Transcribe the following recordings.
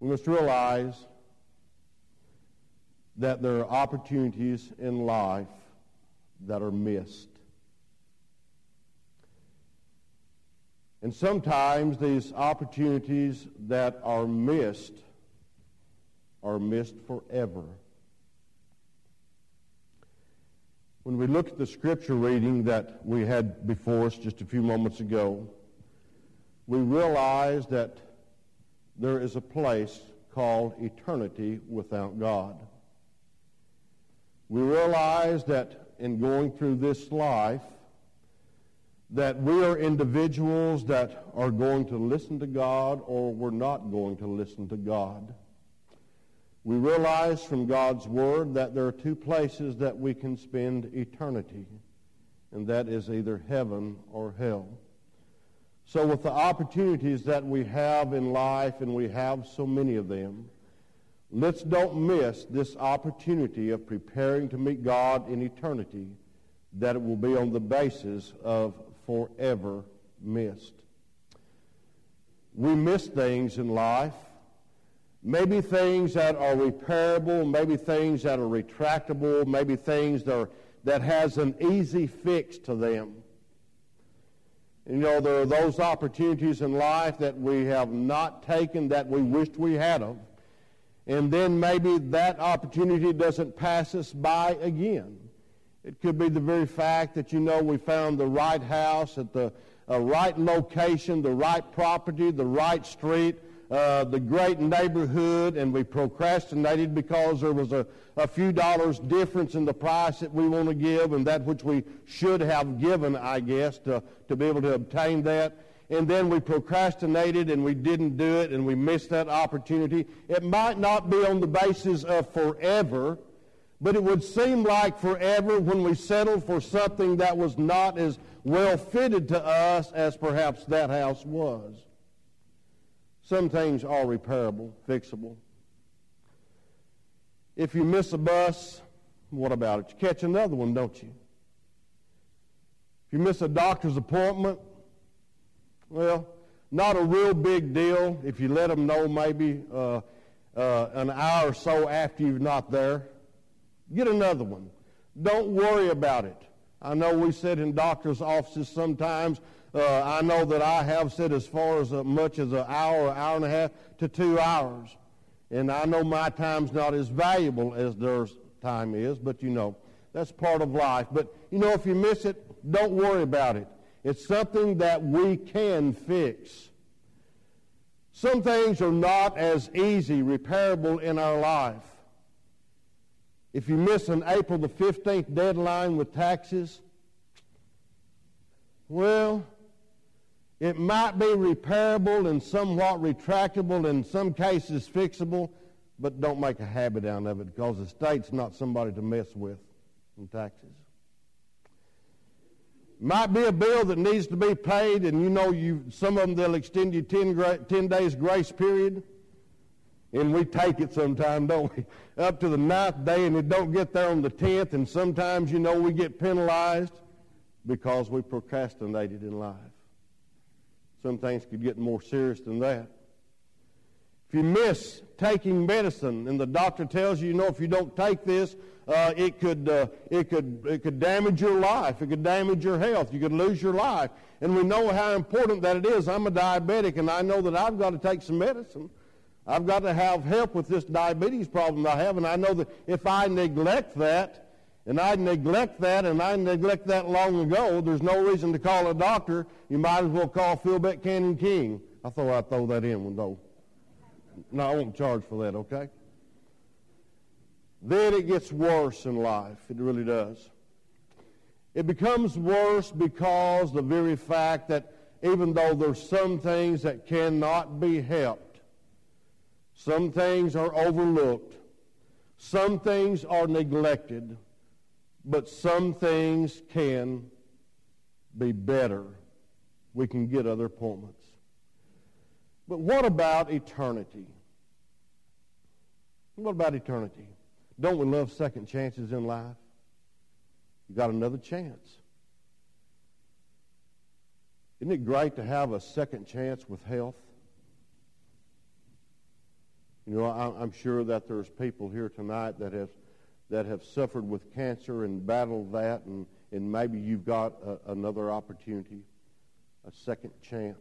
We must realize that there are opportunities in life that are missed. And sometimes these opportunities that are missed forever. When we look at the scripture reading that we had before us just a few moments ago, we realize that there is a place called eternity without God. We realize that in going through this life, that we are individuals that are going to listen to God or we're not going to listen to God. We realize from God's Word that there are two places that we can spend eternity, and that is either heaven or hell. So with the opportunities that we have in life, and we have so many of them, let's don't miss this opportunity of preparing to meet God in eternity, that it will be on the basis of forever missed. We miss things in life, maybe things that are repairable, maybe things that are retractable, maybe things that has an easy fix to them. You know, there are those opportunities in life that we have not taken that we wished we had of. And then maybe that opportunity doesn't pass us by again. It could be the very fact that, you know, we found the right house at the right location, the right property, the right street, the great neighborhood, and we procrastinated because there was a few dollars difference in the price that we want to give and that which we should have given, I guess, to be able to obtain that. And then we procrastinated and we didn't do it and we missed that opportunity. It might not be on the basis of forever, but it would seem like forever when we settled for something that was not as well fitted to us as perhaps that house was. Some things are repairable, fixable. If you miss a bus, what about it? You catch another one, don't you? If you miss a doctor's appointment, well, not a real big deal if you let them know maybe an hour or so after you're not there. Get another one. Don't worry about it. I know we sit in doctors' offices sometimes. I know that I have sit as far as much as an hour and a half to 2 hours. And I know my time's not as valuable as their time is, but you know, that's part of life. But you know, if you miss it, don't worry about it. It's something that we can fix. Some things are not as easy repairable in our life. If you miss an April the 15th deadline with taxes, well, it might be repairable and somewhat retractable, in some cases fixable, but don't make a habit out of it because the state's not somebody to mess with in taxes. Might be a bill that needs to be paid, and you know, some of them they'll extend you 10 days grace period, and we take it sometime, don't we? Up to the 9th day, and it don't get there on the 10th, and sometimes, you know, we get penalized because we procrastinated in life. Some things could get more serious than that. If you miss taking medicine and the doctor tells you, you know, if you don't take this, it could damage your life. It could damage your health. You could lose your life. And we know how important that it is. I'm a diabetic, and I know that I've got to take some medicine. I've got to have help with this diabetes problem I have, and I know that if I neglect that, and I neglect that long ago, there's no reason to call a doctor. You might as well call Phil Cannon King. I thought I'd throw that in, though. No, I won't charge for that, okay? Then it gets worse in life. It really does. It becomes worse because the very fact that even though there's some things that cannot be helped, some things are overlooked, some things are neglected, but some things can be better. We can get other appointments. But what about eternity? What about eternity? Don't we love second chances in life? You got another chance. Isn't it great to have a second chance with health? You know, I'm sure that there's people here tonight that have suffered with cancer and battled that, and maybe you've got another opportunity, a second chance.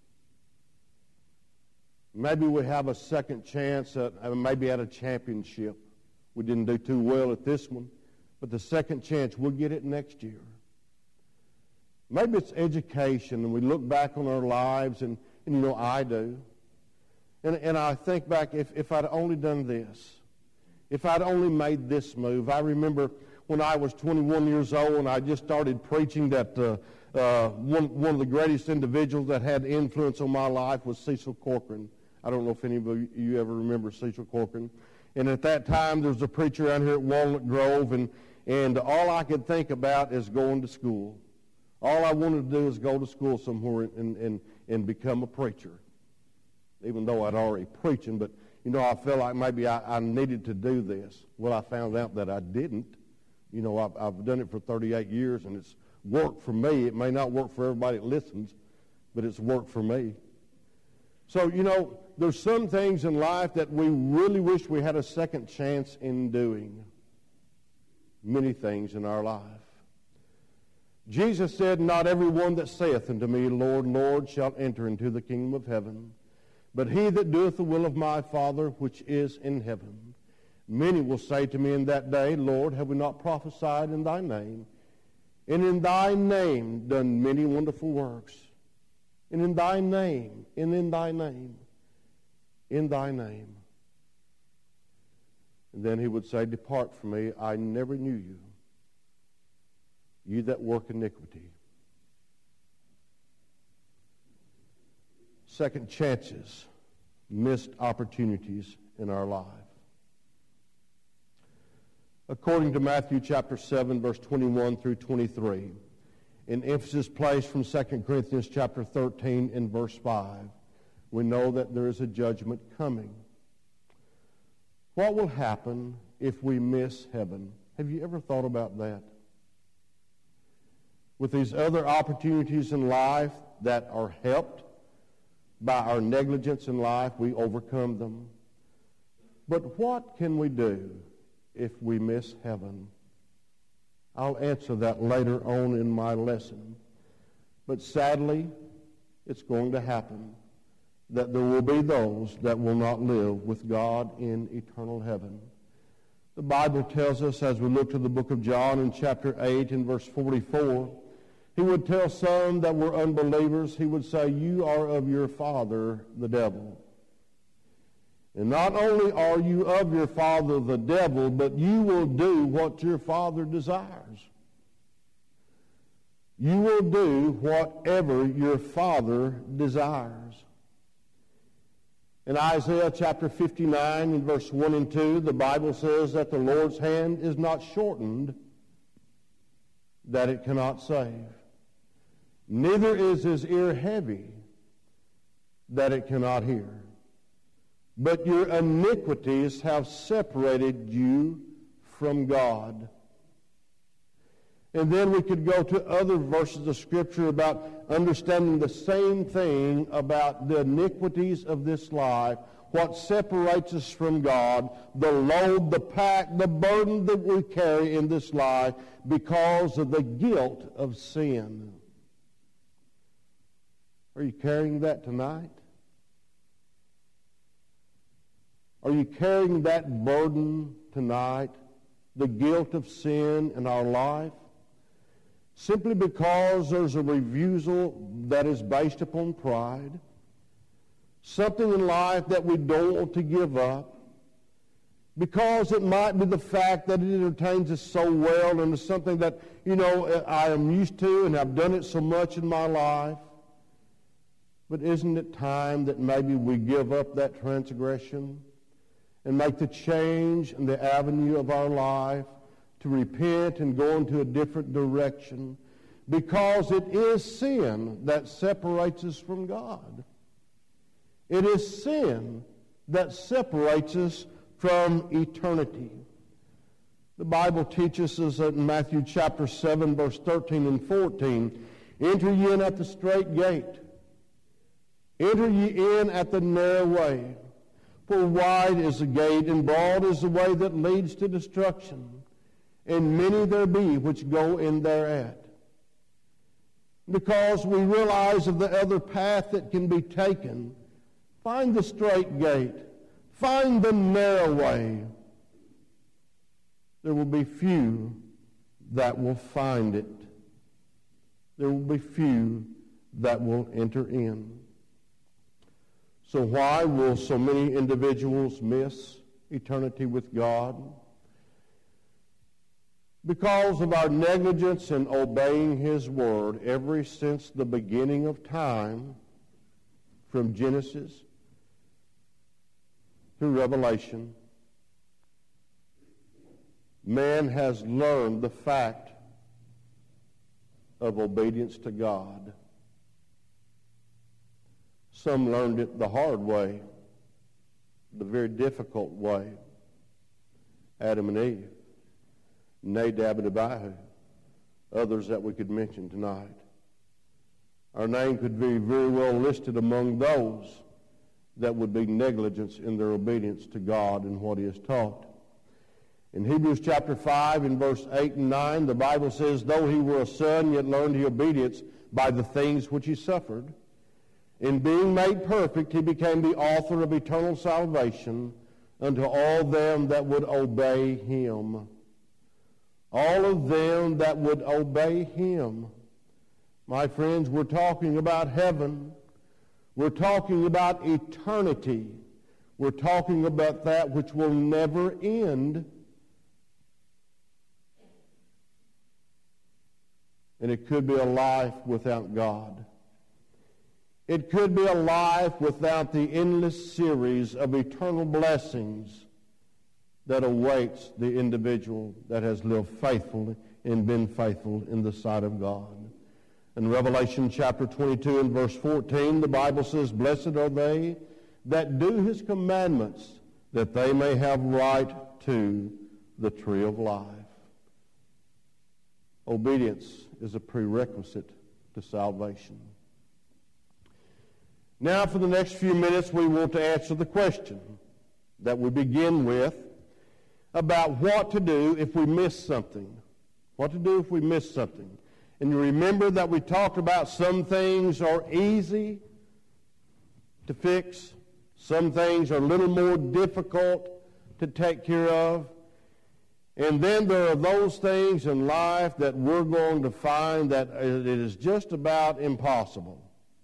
Maybe we have a second chance maybe at a championship. We didn't do too well at this one, but the second chance, we'll get it next year. Maybe it's education, and we look back on our lives, and you know, I do. And I think back, if I'd only done this, if I'd only made this move. I remember when I was 21 years old and I just started preaching that one of the greatest individuals that had influence on my life was Cecil Corcoran. I don't know if any of you ever remember Cecil Corcoran. And at that time, there was a preacher out here at Walnut Grove, and all I could think about is going to school. All I wanted to do is go to school somewhere and become a preacher, even though I'd already preaching. But, you know, I felt like maybe I needed to do this. Well, I found out that I didn't. You know, I've done it for 38 years, and it's worked for me. It may not work for everybody that listens, but it's worked for me. So, you know, there's some things in life that we really wish we had a second chance in doing. Many things in our life. Jesus said, "Not everyone that saith unto me, Lord, Lord, shall enter into the kingdom of heaven, but he that doeth the will of my Father which is in heaven. Many will say to me in that day, Lord, have we not prophesied in thy name? And in thy name done many wonderful works. And in thy name, and in thy name, in thy name." And then he would say, "Depart from me, I never knew you, you that work iniquity." Second chances, missed opportunities in our life. According to Matthew chapter 7, verse 21 through 23, an emphasis placed from 2 Corinthians chapter 13 and verse 5, we know that there is a judgment coming. What will happen if we miss heaven? Have you ever thought about that? With these other opportunities in life that are helped by our negligence in life, we overcome them. But what can we do if we miss heaven? I'll answer that later on in my lesson. But sadly, it's going to happen that there will be those that will not live with God in eternal heaven. The Bible tells us, as we look to the book of John in chapter 8 and verse 44, he would tell some that were unbelievers, he would say, "You are of your father, the devil. And not only are you of your father, the devil, but you will do what your father desires." You will do whatever your father desires. In Isaiah chapter 59 in verse 1 and 2, the Bible says that the Lord's hand is not shortened that it cannot save. Neither is his ear heavy that it cannot hear. But your iniquities have separated you from God. And then we could go to other verses of Scripture about understanding the same thing about the iniquities of this life, what separates us from God, the load, the pack, the burden that we carry in this life because of the guilt of sin. Are you carrying that tonight? Are you carrying that burden tonight, the guilt of sin in our life? Simply because there's a refusal that is based upon pride, something in life that we don't want to give up, because it might be the fact that it entertains us so well and it's something that, you know, I am used to and I've done it so much in my life. But isn't it time that maybe we give up that transgression and make the change in the avenue of our life to repent and go into a different direction, because it is sin that separates us from God. It is sin that separates us from eternity. The Bible teaches us in Matthew chapter 7, verse 13 and 14, "Enter ye in at the strait gate. Enter ye in at the narrow way. For wide is the gate, and broad is the way that leads to destruction, and many there be which go in thereat. Because we realize of the other path that can be taken, find the straight gate, find the narrow way. There will be few that will find it. There will be few that will enter in. So why will so many individuals miss eternity with God? Because of our negligence in obeying His Word ever since the beginning of time, from Genesis through Revelation, man has learned the fact of obedience to God. Some learned it the hard way, the very difficult way. Adam and Eve, Nadab and Abihu, others that we could mention tonight. Our name could be very well listed among those that would be negligence in their obedience to God and what He has taught. In Hebrews chapter 5, in verse 8 and 9, the Bible says, though he were a son, yet learned he obedience by the things which he suffered. In being made perfect, he became the author of eternal salvation unto all them that would obey him. All of them that would obey him. My friends, we're talking about heaven. We're talking about eternity. We're talking about that which will never end. And it could be a life without God. It could be a life without the endless series of eternal blessings that awaits the individual that has lived faithfully and been faithful in the sight of God. In Revelation chapter 22 and verse 14, the Bible says, blessed are they that do his commandments, that they may have right to the tree of life. Obedience is a prerequisite to salvation. Now, for the next few minutes, we want to answer the question that we begin with about what to do if we miss something. What to do if we miss something. And you remember that we talked about some things are easy to fix. Some things are a little more difficult to take care of. And then there are those things in life that we're going to find that it is just about impossible.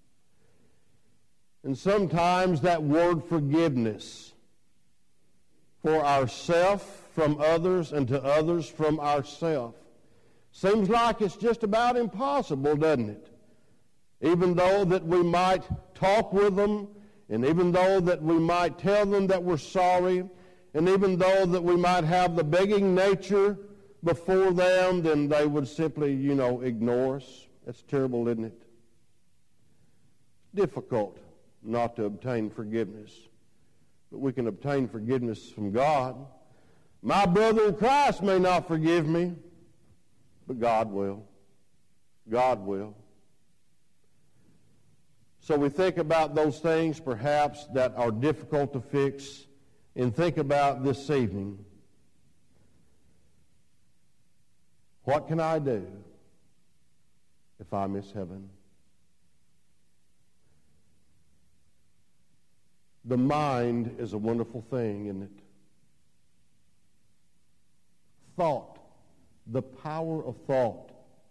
And sometimes that word forgiveness for ourselves from others and to others from ourselves seems like it's just about impossible, doesn't it? Even though that we might talk with them, and even though that we might tell them that we're sorry, and even though that we might have the begging nature before them, then they would simply, ignore us. That's terrible, isn't it? Difficult not to obtain forgiveness. But we can obtain forgiveness from God. My brother in Christ may not forgive me, but God will. God will. So we think about those things perhaps that are difficult to fix, and think about this evening. What can I do if I miss heaven? The mind is a wonderful thing, isn't it? Thought, the power of thought.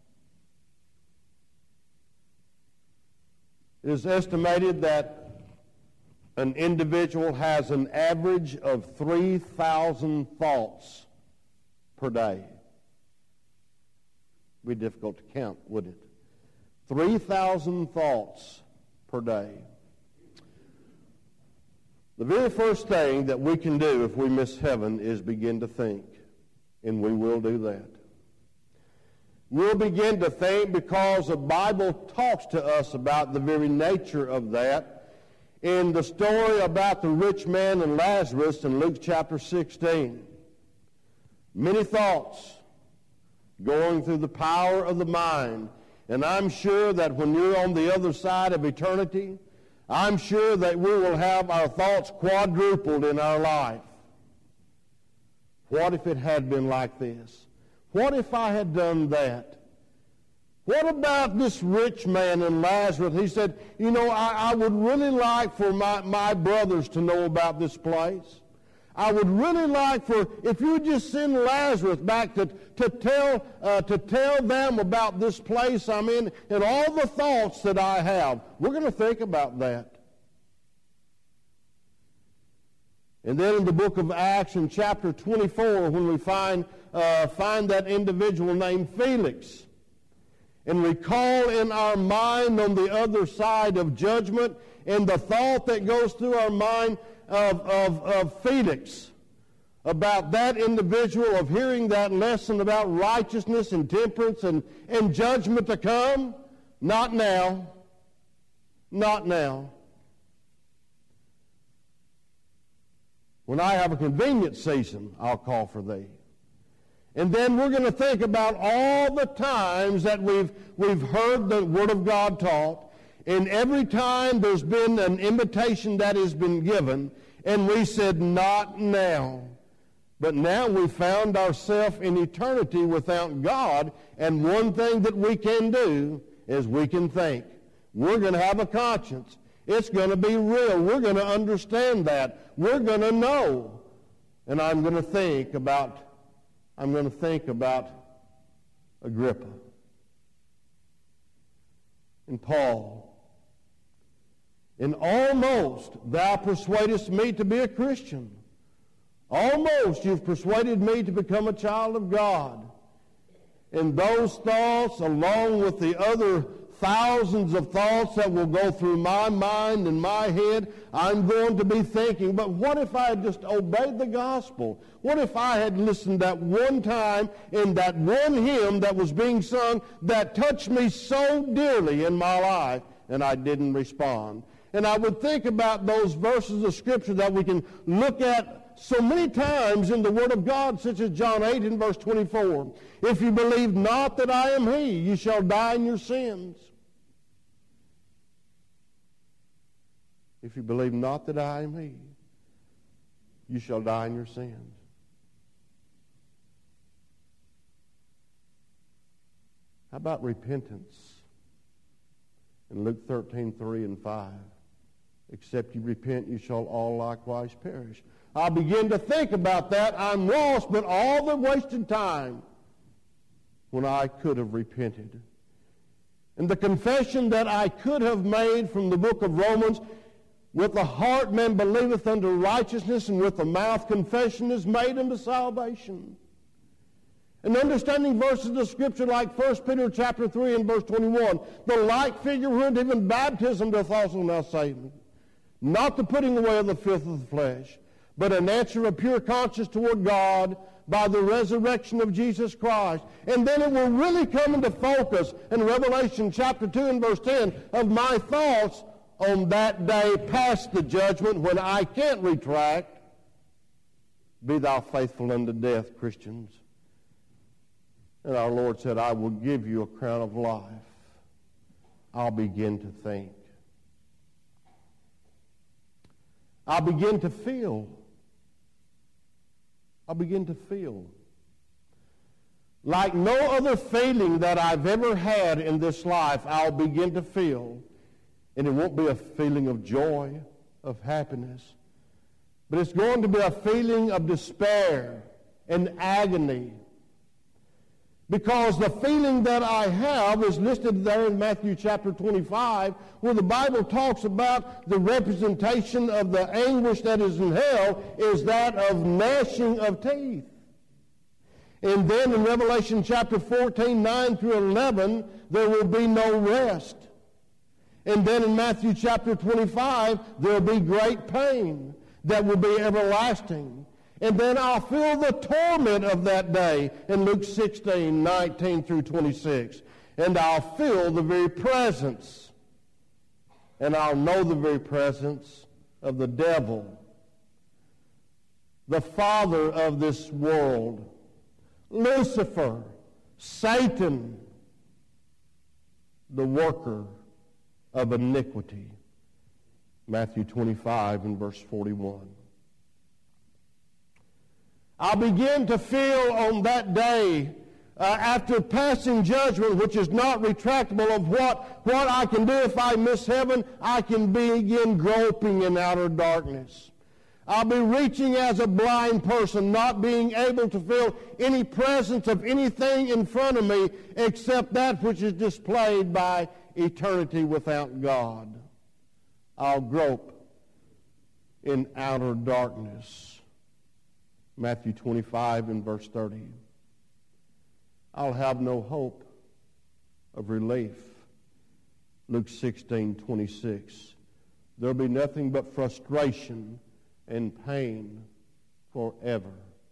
It is estimated that an individual has an average of 3,000 thoughts per day. It would be difficult to count, wouldn't it? 3,000 thoughts per day. The very first thing that we can do if we miss heaven is begin to think, and we will do that. We'll begin to think because the Bible talks to us about the very nature of that in the story about the rich man and Lazarus in Luke chapter 16. Many thoughts going through the power of the mind. And I'm sure that when you're on the other side of eternity, I'm sure that we will have our thoughts quadrupled in our life. What if it had been like this? What if I had done that? What about this rich man and Lazarus? He said, you know, I would really like for my brothers to know about this place. I would really like for, if you would just send Lazarus back to tell them about this place I'm in and all the thoughts that I have. We're going to think about that. And then in the book of Acts in chapter 24, when we find that individual named Felix, and recall in our mind on the other side of judgment and the thought that goes through our mind of Felix about that individual, of hearing that lesson about righteousness and temperance and judgment to come. Not now. Not now. When I have a convenient season, I'll call for thee. And then we're going to think about all the times that we've heard the Word of God taught, and every time there's been an invitation that has been given, and we said, not now. But now we found ourselves in eternity without God, and one thing that we can do is we can think. We're going to have a conscience. It's going to be real. We're going to understand that. We're going to know. And I'm going to think about Agrippa and Paul. And almost thou persuadest me to be a Christian. Almost you've persuaded me to become a child of God. And those thoughts, along with the other thousands of thoughts that will go through my mind and my head, I'm going to be thinking, but what if I had just obeyed the gospel? What if I had listened that one time in that one hymn that was being sung that touched me so dearly in my life, and I didn't respond? And I would think about those verses of Scripture that we can look at so many times in the Word of God, such as John 8 and verse 24. If you believe not that I am He, you shall die in your sins. If you believe not that I am He, you shall die in your sins. How about repentance? In Luke 13:3 and 5. Except you repent, you shall all likewise perish. I begin to think about that. I'm lost, but all the wasted time when I could have repented. And the confession that I could have made from the book of Romans, with the heart man believeth unto righteousness, and with the mouth confession is made unto salvation. And understanding verses of Scripture like 1 Peter chapter 3 and verse 21, the like figure wherein even baptism doth also now save me. Not the putting away of the filth of the flesh, but an answer of pure conscience toward God by the resurrection of Jesus Christ. And then it will really come into focus in Revelation chapter 2 and verse 10 of my thoughts on that day past the judgment when I can't retract. Be thou faithful unto death, Christians. And our Lord said, I will give you a crown of life. I'll begin to think. I'll begin to feel. I'll begin to feel. Like no other feeling that I've ever had in this life, I'll begin to feel. And it won't be a feeling of joy, of happiness, but it's going to be a feeling of despair and agony. Because the feeling that I have is listed there in Matthew chapter 25, where the Bible talks about the representation of the anguish that is in hell is that of gnashing of teeth. And then in Revelation chapter 14, 9 through 11, there will be no rest. And then in Matthew chapter 25, there will be great pain that will be everlasting. And then I'll feel the torment of that day in Luke 16, 19 through 26. And I'll feel the very presence, and I'll know the very presence of the devil, the father of this world, Lucifer, Satan, the worker of iniquity. Matthew 25 and verse 41. I'll begin to feel on that day, after passing judgment, which is not retractable, of what I can do if I miss heaven. I can begin groping in outer darkness. I'll be reaching as a blind person, not being able to feel any presence of anything in front of me except that which is displayed by eternity without God. I'll grope in outer darkness. Matthew 25 and verse 30. I'll have no hope of relief. Luke 16:26. There'll be nothing but frustration and pain forever.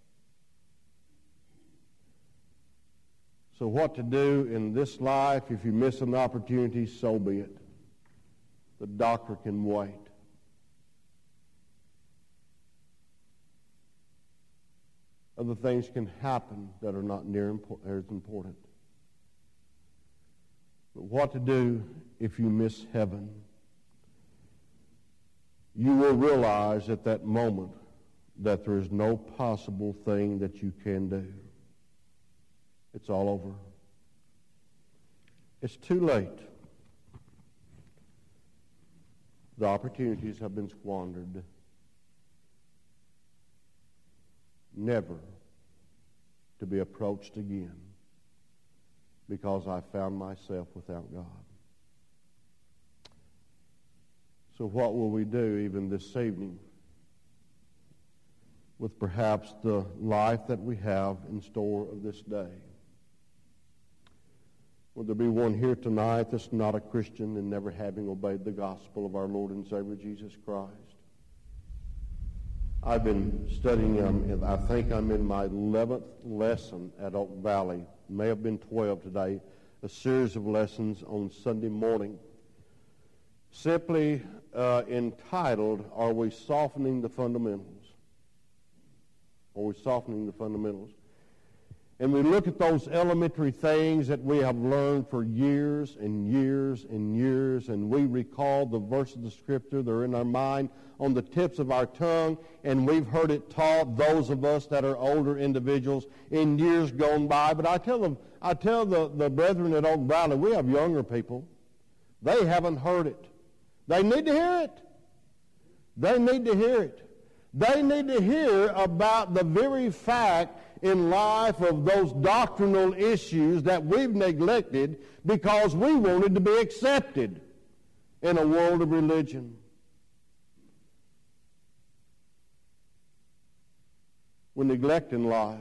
So what to do in this life? If you miss an opportunity, so be it. The doctor can wait. Other things can happen that are not near as important. But what to do if you miss heaven? You will realize at that moment that there is no possible thing that you can do. It's all over. It's too late. The opportunities have been squandered. Never to be approached again because I found myself without God. So what will we do even this evening with perhaps the life that we have in store of this day? Will there be one here tonight that's not a Christian and never having obeyed the gospel of our Lord and Savior Jesus Christ? I've been studying, I think I'm in my 11th lesson at Oak Valley. May have been 12 today. A series of lessons on Sunday morning. Simply entitled, Are We Softening the Fundamentals? Are we softening the fundamentals? And we look at those elementary things that we have learned for years and years and years, and we recall the verses of Scripture. They're in our mind, on the tips of our tongue, and we've heard it taught, those of us that are older individuals, in years gone by. But I tell the brethren at Oak Valley, we have younger people. They haven't heard it. They need to hear it. They need to hear it. They need to hear about the very fact in life of those doctrinal issues that we've neglected because we wanted to be accepted in a world of religion. We're neglecting life.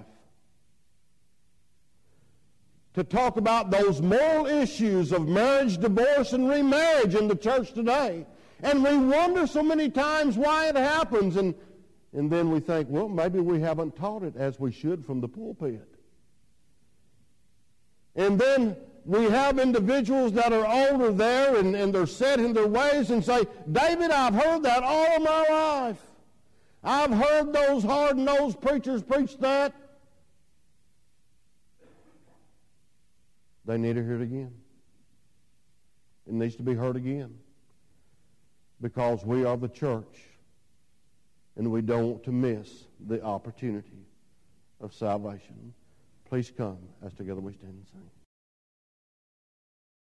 To talk about those moral issues of marriage, divorce, and remarriage in the church today. And we wonder so many times why it happens, and then we think, well, maybe we haven't taught it as we should from the pulpit. And then we have individuals that are older there and they're set in their ways and say, David, I've heard that all of my life. I've heard those hard-nosed preachers preach that. They need to hear it again. It needs to be heard again. Because we are the church. And we don't want to miss the opportunity of salvation. Please come as together we stand and sing.